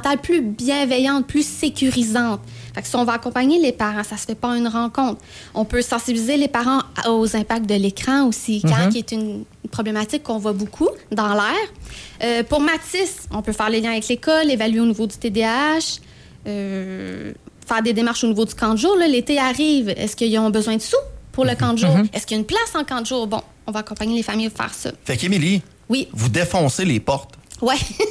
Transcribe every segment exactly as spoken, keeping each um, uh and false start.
parentale plus bienveillante, plus sécurisante. Fait que si on va accompagner les parents, ça se fait pas une rencontre. On peut sensibiliser les parents aux impacts de l'écran aussi, mm-hmm. qui est une problématique qu'on voit beaucoup dans l'air. Euh, pour Mathis, on peut faire les liens avec l'école, évaluer au niveau du T D A H, euh, faire des démarches au niveau du camp de jour. Là, l'été arrive. Est-ce qu'ils ont besoin de sous pour le camp de jour? Mm-hmm. Est-ce qu'il y a une place en camp de jour? Bon, on va accompagner les familles à faire ça. Fait qu'Émilie, oui. vous défoncez les portes. Ouais.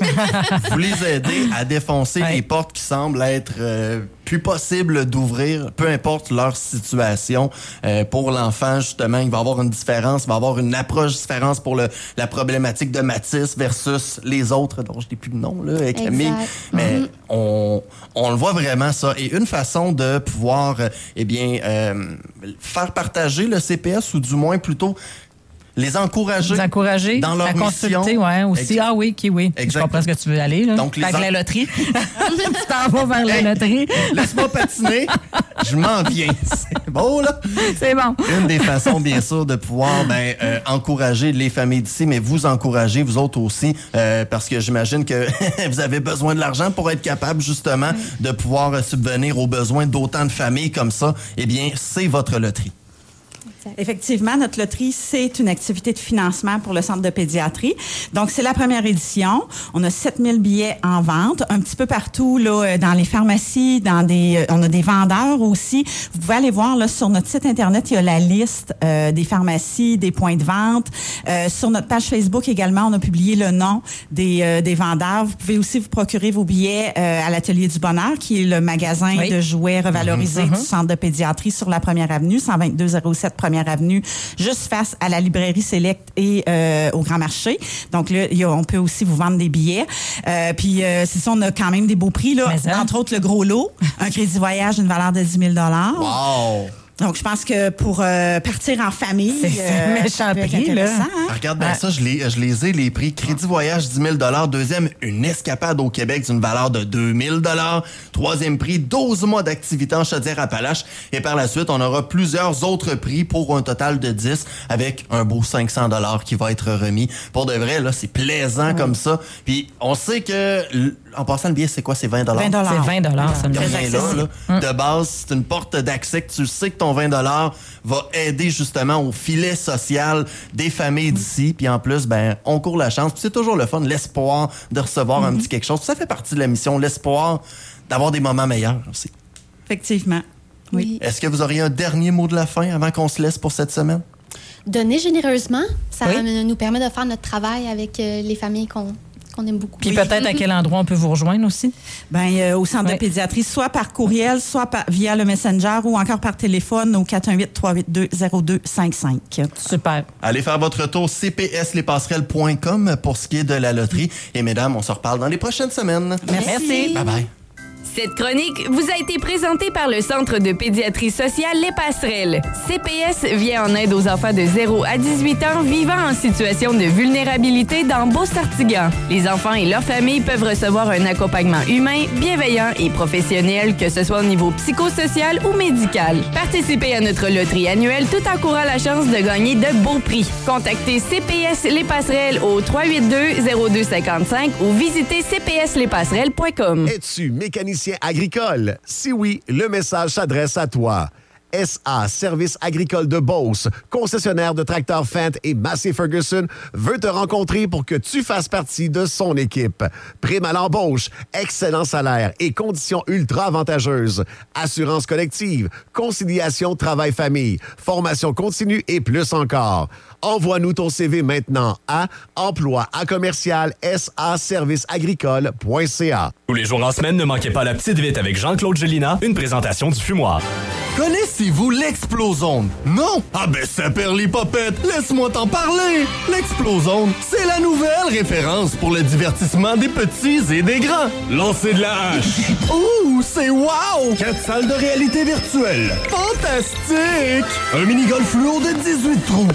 Vous les aidez à défoncer ouais. les portes qui semblent être euh, plus possibles d'ouvrir, peu importe leur situation. Euh, pour l'enfant, justement, il va y avoir une différence, il va y avoir une approche différente pour le, la problématique de Mathis versus les autres, dont je n'ai plus le nom, là, Camille. Mais mm-hmm. on, on le voit vraiment, ça. Et une façon de pouvoir, euh, eh bien, euh, faire partager le C P S, ou du moins plutôt les encourager, les encourager dans leur à mission. Consulter, ouais, aussi. Exact. Ah oui, qui oui. Exact. Je comprends ce que tu veux aller. Là. Donc, les Avec en... la loterie. Tu t'en vas vers hey, la loterie. Laisse-moi patiner. Je m'en viens. C'est beau, là? C'est bon. Une des façons, bien sûr, de pouvoir ben, euh, encourager les familles d'ici, mais vous encourager, vous autres aussi, euh, parce que j'imagine que vous avez besoin de l'argent pour être capable, justement, de pouvoir subvenir aux besoins d'autant de familles comme ça. Eh bien, c'est votre loterie. Effectivement, notre loterie, c'est une activité de financement pour le Centre de pédiatrie. Donc, c'est la première édition. On a sept mille billets en vente, un petit peu partout là, dans les pharmacies, dans des, on a des vendeurs aussi. Vous pouvez aller voir là, sur notre site Internet, il y a la liste euh, des pharmacies, des points de vente. Euh, sur notre page Facebook également, on a publié le nom des, euh, des vendeurs. Vous pouvez aussi vous procurer vos billets euh, à l'Atelier du Bonheur, qui est le magasin oui. de jouets revalorisés mm-hmm. du Centre de pédiatrie sur la première avenue, cent vingt-deux zéro sept première avenue, juste face à la librairie Select et euh, au Grand Marché. Donc là, y a, on peut aussi vous vendre des billets. Euh, puis euh, c'est ça, on a quand même des beaux prix là. Entre autres, le gros lot, un crédit voyage d'une valeur de dix mille dollars. Wow! Donc, je pense que pour euh, partir en famille, c'est euh, méchant prix, là. Hein? Ah, regarde bien ah. ça, je les, je les ai, les prix. Crédit voyage, dix mille dollars. Deuxième, une escapade au Québec d'une valeur de deux mille dollars. Troisième prix, douze mois d'activité en Chaudière-Appalaches. Et par la suite, on aura plusieurs autres prix pour un total de dix avec un beau cinq cents dollars qui va être remis. Pour de vrai, là, c'est plaisant oui. comme ça. Puis, on sait que... En passant, le billet, c'est quoi? C'est vingt dollars. vingt dollars. C'est vingt dollars. Ça me dit rien là, là. Hum. De base, c'est une porte d'accès que tu sais que ton vingt dollars va aider justement au filet social des familles d'ici. Puis en plus, ben, on court la chance. Puis c'est toujours le fun, l'espoir de recevoir mm-hmm. un petit quelque chose. Puis ça fait partie de la mission, l'espoir d'avoir des moments meilleurs aussi. Effectivement. Oui. Est-ce que vous auriez un dernier mot de la fin avant qu'on se laisse pour cette semaine? Donner généreusement, ça oui. nous permet de faire notre travail avec les familles qu'on qu'on aime beaucoup. Puis oui. peut-être à quel endroit on peut vous rejoindre aussi? Bien, euh, au Centre oui. de pédiatrie, soit par courriel, soit par, via le Messenger ou encore par téléphone au quatre un huit, trois huit deux, zéro deux cinq cinq. Super. Allez faire votre tour c p s les passerelles point com pour ce qui est de la loterie. Et mesdames, on se reparle dans les prochaines semaines. Merci. Merci. Bye bye. Cette chronique vous a été présentée par le Centre de pédiatrie sociale Les Passerelles. C P S vient en aide aux enfants de zéro à dix-huit ans vivant en situation de vulnérabilité dans Beauce-Sartiguan. Les enfants et leurs familles peuvent recevoir un accompagnement humain, bienveillant et professionnel, que ce soit au niveau psychosocial ou médical. Participez à notre loterie annuelle tout en courant la chance de gagner de beaux prix. Contactez C P S Les Passerelles au trois huit deux, zéro deux cinq cinq ou visitez c p s les passerelles point com. Es-tu mécanicien agricole? Si oui, le message s'adresse à toi. S A Service agricole de Beauce, concessionnaire de tracteurs Fendt et Massey Ferguson, veut te rencontrer pour que tu fasses partie de son équipe. Prime à l'embauche, excellent salaire et conditions ultra avantageuses. Assurance collective, conciliation travail-famille, formation continue et plus encore. Envoie-nous ton C V maintenant à emploi à commercial s a service agricole point c a. Tous les jours en semaine, ne manquez pas la petite vite avec Jean-Claude Gélina, une présentation du fumoir. Connaissez-vous l'Explozone? Non? Ah ben ça perd les popettes! Laisse-moi t'en parler! L'Explozone, c'est la nouvelle référence pour le divertissement des petits et des grands. Lancer de la hache! Ouh, c'est wow! Quatre salles de réalité virtuelle! Fantastique! Un mini-golf fluo de dix-huit trous!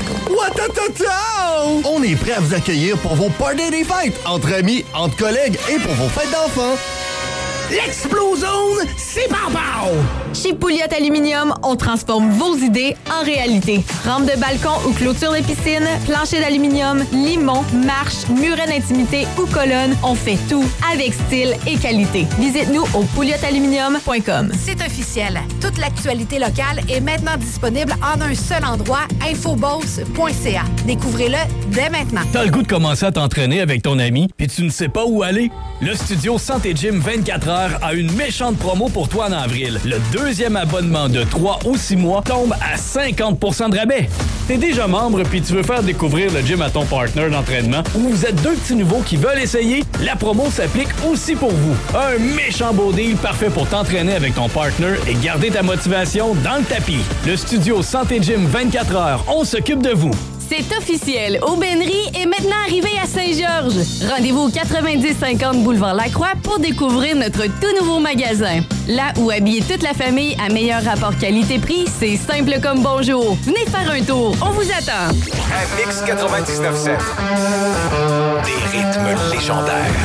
Watatata! On est prêt à vous accueillir pour vos parties des fêtes, entre amis, entre collègues et pour vos fêtes d'enfants! L'explosone, c'est Pow! Chez Pouliot Aluminium, on transforme vos idées en réalité. Rampe de balcon ou clôture de piscine, plancher d'aluminium, limon, marche, muret d'intimité ou colonne, on fait tout avec style et qualité. Visite-nous au pouliot aluminium point com. C'est officiel. Toute l'actualité locale est maintenant disponible en un seul endroit, infoboss point c a. Découvrez-le dès maintenant. T'as le goût de commencer à t'entraîner avec ton ami, puis tu ne sais pas où aller? Le studio Santé Gym vingt-quatre heures a une méchante promo pour toi en avril. Le deuxième abonnement de trois ou six mois tombe à cinquante pour cent de rabais. T'es déjà membre puis tu veux faire découvrir le gym à ton partner d'entraînement ou vous êtes deux petits nouveaux qui veulent essayer? La promo s'applique aussi pour vous. Un méchant beau deal parfait pour t'entraîner avec ton partner et garder ta motivation dans le tapis. Le studio Santé Gym vingt-quatre heures, on s'occupe de vous. C'est officiel, Aubainerie est maintenant arrivé à Saint-Georges. Rendez-vous au quatre-vingt-dix cinquante boulevard Lacroix pour découvrir notre tout nouveau magasin. Là où habiller toute la famille à meilleur rapport qualité-prix, c'est simple comme bonjour. Venez faire un tour, on vous attend. Un mix quatre-vingt-dix-neuf sept. Des rythmes légendaires.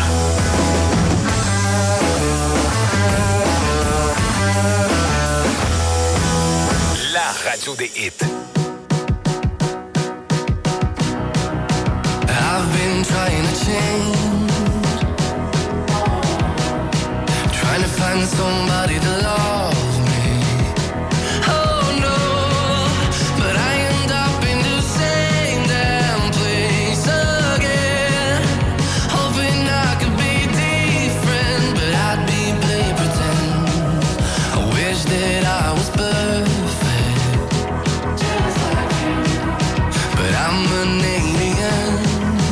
La radio des hits. I've been trying to change, trying to find somebody to love me. Oh no, but I end up in the same damn place again, hoping I could be different, but I'd be play pretend. I wish that I was perfect, just like you, but I'm an alien.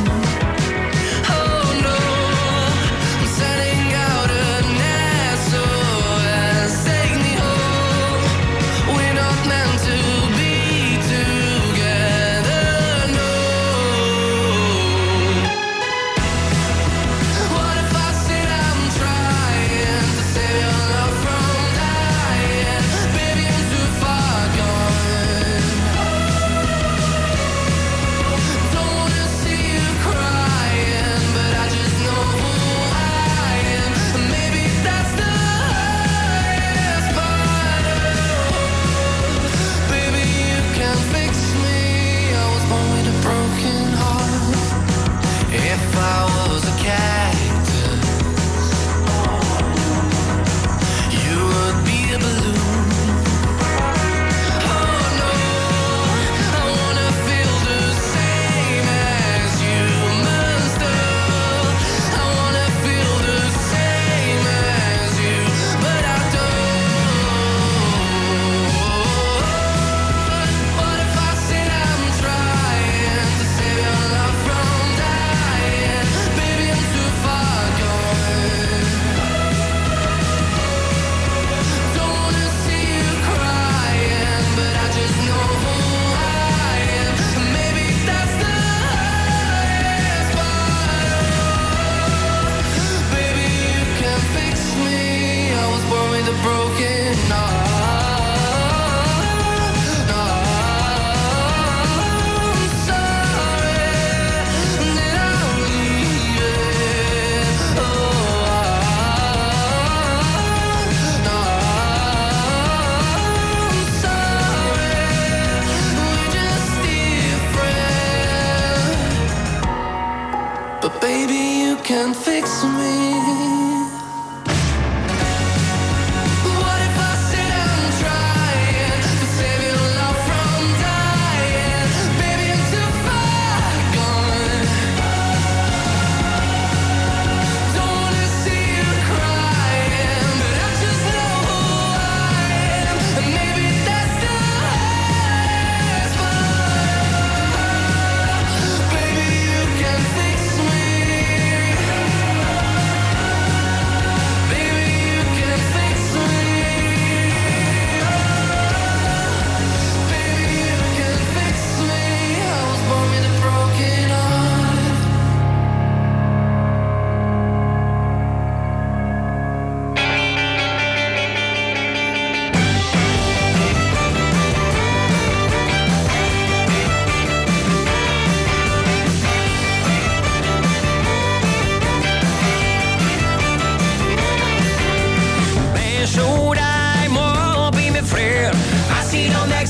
Baby, you can fix me. What if I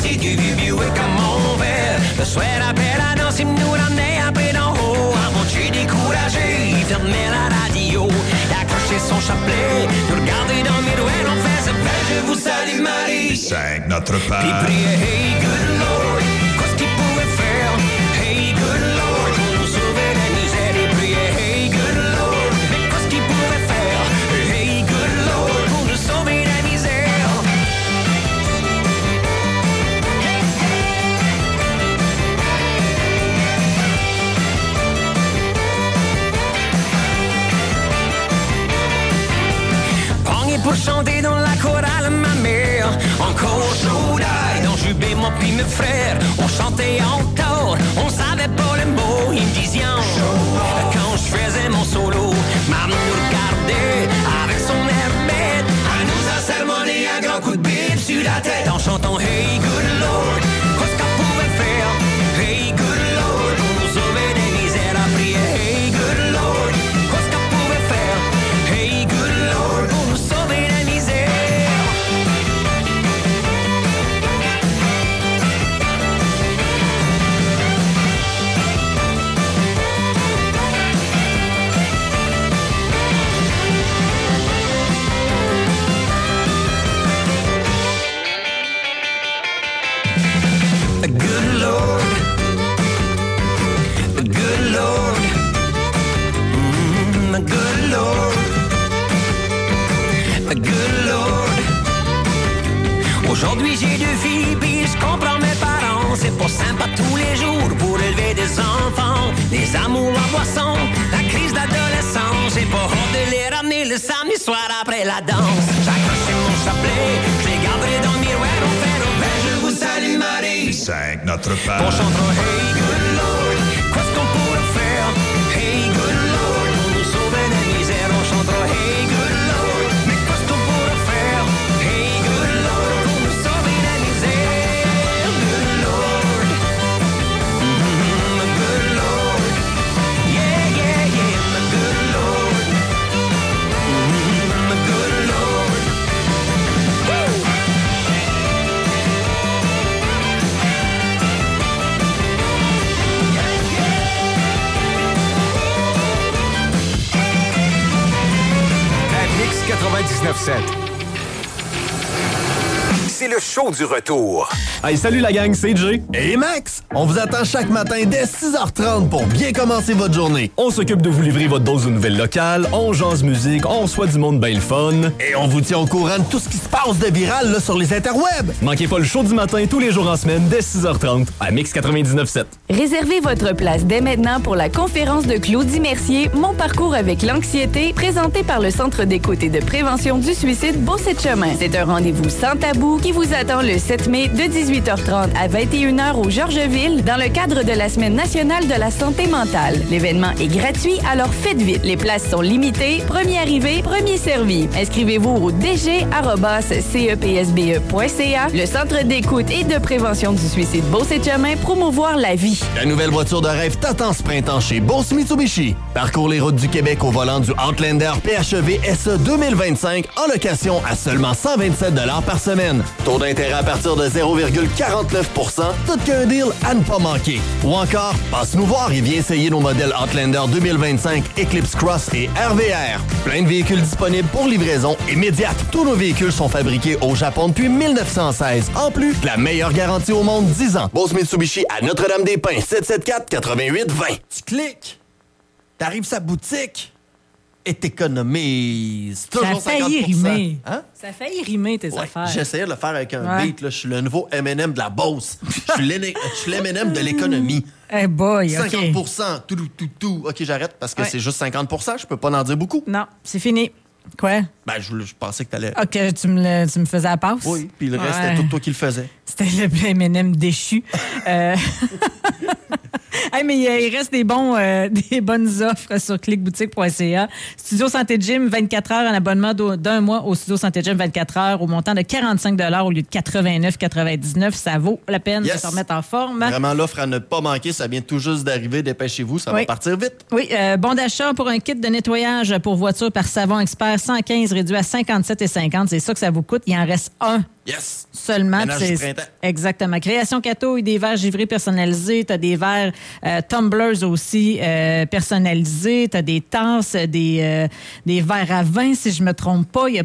parti du Buick à mon verre. Le soir après la danse, il nous ramenait un peu d'en haut. Avant de j'ai découragé, il fermait la radio. Il accrochait son chapelet, nous regardait dans le miroir, on faisait belle, je vous salue Marie. Cinq Notre Père. Il priait, hey good Lord, qu'est-ce qu'il pouvait faire? Hey good Lord, pour nous sauver la misère. Il priait, hey good Lord, mais qu'est-ce qu'il pouvait faire? Hey good Lord, pour nous sauver la misère. Pogné pour chanter dans la chorale, ma mère. Encore chaud d'ail dans Jubé, moi puis mes frères. On chantait encore, on savait pas le mot. Ils me disaient quand je faisais mon solo. Maman nous regardait avec son air bête. Elle nous a sermonné un grand coup de bip sur la tête. En chantant Hey good Lord, qu'est-ce qu'on pouvait faire? Hey good Lord, pour nous sauver des misères. A prier Hey good Lord, qu'est-ce qu'on pouvait faire? Hey good Lord, pour nous sauver la misère. Good Lord, good Lord, mm, good Lord, good Lord. Aujourd'hui j'ai deux filles puis je comprends mes parents. C'est pas sympa tous les jours pour élever des enfants. Les amours en boisson, la crise d'adolescence. J'ai pas honte de les ramener le samedi soir après la danse. J'accroche mon chapelet, je les garderai dans le miroir. On fait nos belles, je vous salue Marie. Cinq Notre Père. On chantera Hey good Lord, qu'est-ce qu'on pourrait faire? Hey good Lord, pour nous sauver la misère. On chantera Hey good Lord, mais qu'est-ce qu'on pourrait faire? Hey good Lord, pour nous sauver la misère. Good Lord, mm-hmm, good Lord, yeah yeah yeah, my good Lord, mm-hmm, my good Lord. Woo! Mix quatre-vingt-dix-neuf sept. C'est le show du retour. Hey, salut la gang, c'est Jay. Et Max, on vous attend chaque matin dès six heures trente pour bien commencer votre journée. On s'occupe de vous livrer votre dose de nouvelles locales, on jase musique, on reçoit du monde bien le fun. Et on vous tient au courant de tout ce qui se passe de viral là, sur les interwebs. Manquez pas le show du matin tous les jours en semaine dès six heures trente à Mix quatre-vingt-dix-neuf sept. Réservez votre place dès maintenant pour la conférence de Claudie Mercier, Mon parcours avec l'anxiété, présentée par le Centre d'écoute et de prévention du suicide Beauce-et-Chemin. C'est un rendez-vous sans tabou qui vous attend le sept mai de dix-huit heures trente à vingt et une heures au Georgeville dans le cadre de la Semaine nationale de la santé mentale. L'événement est gratuit, alors faites vite. Les places sont limitées. Premier arrivé, premier servi. Inscrivez-vous au d g arobase c e p s b e point c a. Le Centre d'écoute et de prévention du suicide Beauce-et-Chemin, promouvoir la vie. La nouvelle voiture de rêve t'attend ce printemps chez Beauce Mitsubishi. Parcours les routes du Québec au volant du Outlander P H E V S E deux mille vingt-cinq en location à seulement cent vingt-sept dollars par semaine. Taux d'intérêt à partir de zéro virgule quarante-neuf pour cent, tout qu'un deal à ne pas manquer. Ou encore, passe nous voir et viens essayer nos modèles Outlander deux mille vingt-cinq, Eclipse Cross et R V R. Plein de véhicules disponibles pour livraison immédiate. Tous nos véhicules sont fabriqués au Japon depuis mille neuf cent seize. En plus, la meilleure garantie au monde, dix ans. Beauce Mitsubishi à Notre-Dame-des-Pins, sept sept quatre, quatre-vingt-huit, vingt. Tu cliques, t'arrives sa boutique et t'économises. Toujours Ça a failli rimer. Hein? Ça a failli rimer tes Ouais, affaires. j'essayais de le faire avec un Ouais. beat. Là. Je suis le nouveau M and M de la Beauce. Je suis l'N- je suis l'M and M de l'économie. Eh boy, OK. cinquante pour cent. Tout, tout, tout, tout. OK, j'arrête parce que Ouais. c'est juste cinquante pour cent. Je peux pas en dire beaucoup. Non, c'est fini. Quoi? Ben, je, je pensais que t'allais... OK, tu me, le- tu me faisais la passe? Oui, puis le reste, Ouais. c'était tout toi qui le faisais. C'était le M and M déchu. Euh, Hey, mais il reste des, bons, euh, des bonnes offres sur clic boutique point c a. Studio Santé Gym, vingt-quatre heures en abonnement d'un mois au Studio Santé Gym vingt-quatre heures au montant de quarante-cinq dollars au lieu de quatre-vingt-neuf quatre-vingt-dix-neuf. Ça vaut la peine yes. de se remettre en forme. Vraiment, l'offre à ne pas manquer. Ça vient tout juste d'arriver. Dépêchez-vous, ça oui. va partir vite. Oui, euh, bon d'achat pour un kit de nettoyage pour voiture par Savon Expert cent quinze réduit à cinquante-sept et cinquante. C'est ça que ça vous coûte. Il en reste un. Yes! Seulement. Ménage du printemps. Exactement. Création Cato, des verres givrés personnalisés. Tu as des verres euh, tumblers aussi euh, personnalisés. Tu as des tasses, des, euh, des verres à vin, si je me trompe pas. Il y a